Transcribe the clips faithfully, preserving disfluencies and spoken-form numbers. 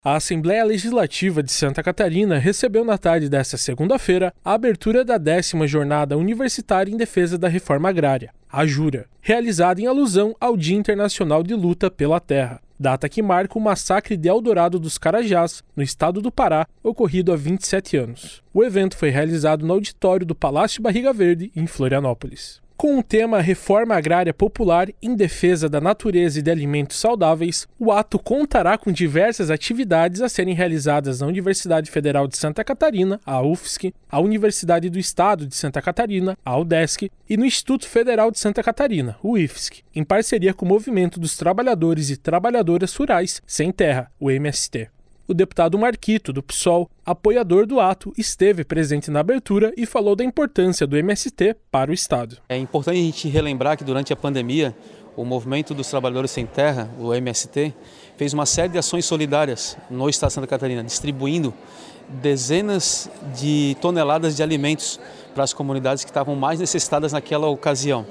A Assembleia Legislativa de Santa Catarina recebeu na tarde desta segunda-feira a abertura da décima Jornada Universitária em Defesa da Reforma Agrária, a JURA, realizada em alusão ao Dia Internacional de Luta pela Terra, data que marca o massacre de Eldorado dos Carajás, no estado do Pará, ocorrido há vinte e sete anos. O evento foi realizado no auditório do Palácio Barriga Verde, em Florianópolis. Com o tema Reforma Agrária Popular em Defesa da Natureza e de Alimentos Saudáveis, o ato contará com diversas atividades a serem realizadas na Universidade Federal de Santa Catarina, a U F S C, a Universidade do Estado de Santa Catarina, a UDESC, e no Instituto Federal de Santa Catarina, o I F S C, em parceria com o Movimento dos Trabalhadores e Trabalhadoras Rurais Sem Terra, o M S T. O deputado Marquito, do P SOL, apoiador do ato, esteve presente na abertura e falou da importância do M S T para o Estado. É importante a gente relembrar que durante a pandemia, o Movimento dos Trabalhadores Sem Terra, o M S T, fez uma série de ações solidárias no Estado de Santa Catarina, distribuindo dezenas de toneladas de alimentos para as comunidades que estavam mais necessitadas naquela ocasião.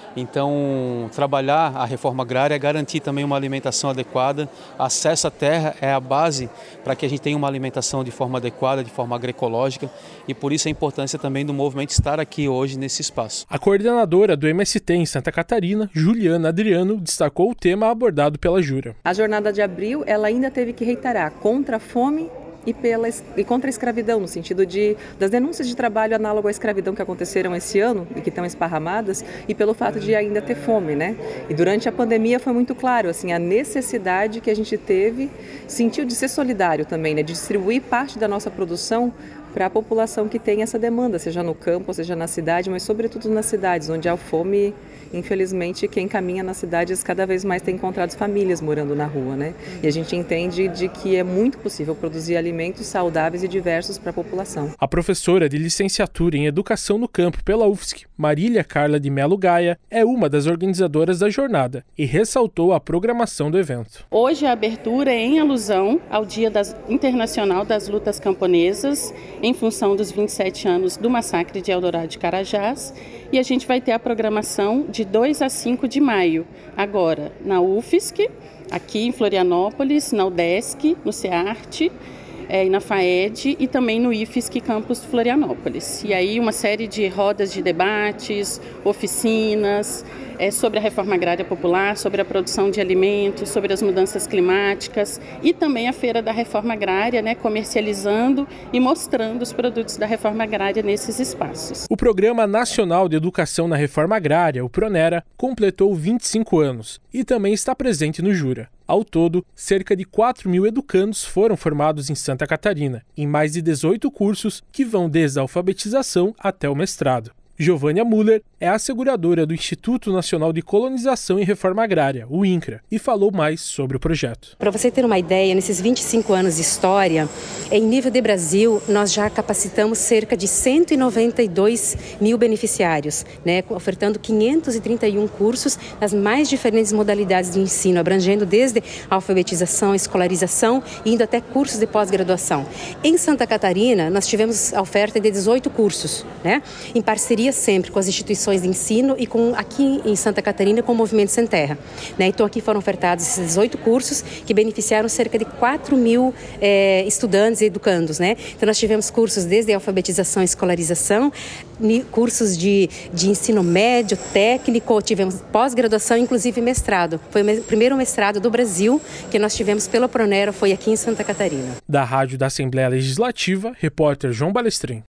Então, trabalhar a reforma agrária é garantir também uma alimentação adequada. Acesso à terra é a base para que a gente tenha uma alimentação de forma adequada, de forma agroecológica, e por isso a importância também do movimento estar aqui hoje nesse espaço. A coordenadora do M S T em Santa Catarina, Juliana Adriano, destacou o tema abordado pela JURA. A jornada de abril, ela ainda teve que reiterar contra a fome E, pela, e contra a escravidão, no sentido de, das denúncias de trabalho análogo à escravidão que aconteceram esse ano e que estão esparramadas, e pelo fato de ainda ter fome, né? E durante a pandemia foi muito claro, assim, a necessidade que a gente teve, sentiu de ser solidário também, né? De distribuir parte da nossa produção para a população que tem essa demanda, seja no campo, seja na cidade, mas sobretudo nas cidades, onde há fome. Infelizmente, quem caminha nas cidades cada vez mais tem encontrado famílias morando na rua, né? E a gente entende de que é muito possível produzir alimentos saudáveis e diversos para a população. A professora de licenciatura em Educação no Campo pela U F S C, Marília Carla de Melo Gaia, é uma das organizadoras da jornada e ressaltou a programação do evento. Hoje a abertura é em alusão ao Dia das, Internacional das Lutas Camponesas, em função dos vinte e sete anos do massacre de Eldorado de Carajás, e a gente vai ter a programação de dois a cinco de maio, agora na U F S C, aqui em Florianópolis, na UDESC, no SEARTE, é, na FAED e também no I F S C Campus Florianópolis. E aí uma série de rodas de debates, oficinas, é, sobre a reforma agrária popular, sobre a produção de alimentos, sobre as mudanças climáticas e também a Feira da Reforma Agrária, né, comercializando e mostrando os produtos da reforma agrária nesses espaços. O Programa Nacional de Educação na Reforma Agrária, o PRONERA, completou vinte e cinco anos e também está presente no JURA. Ao todo, cerca de quatro mil educandos foram formados em Santa Catarina, em mais de dezoito cursos que vão desde a alfabetização até o mestrado. Giovânia Muller é a asseguradora do Instituto Nacional de Colonização e Reforma Agrária, o INCRA, e falou mais sobre o projeto. Para você ter uma ideia, nesses vinte e cinco anos de história, em nível de Brasil, nós já capacitamos cerca de cento e noventa e dois mil beneficiários, né, ofertando quinhentos e trinta e um cursos nas mais diferentes modalidades de ensino, abrangendo desde a alfabetização, a escolarização, indo até cursos de pós-graduação. Em Santa Catarina, nós tivemos a oferta de dezoito cursos, né, em parceria sempre com as instituições de ensino e com, aqui em Santa Catarina, com o Movimento Sem Terra. Né? Então aqui foram ofertados esses dezoito cursos que beneficiaram cerca de quatro mil é, estudantes e educandos. Né? Então nós tivemos cursos desde a alfabetização e escolarização, cursos de, de ensino médio, técnico, tivemos pós-graduação, inclusive mestrado. Foi o primeiro mestrado do Brasil que nós tivemos pelo PRONERA, foi aqui em Santa Catarina. Da Rádio da Assembleia Legislativa, repórter João Balestrin.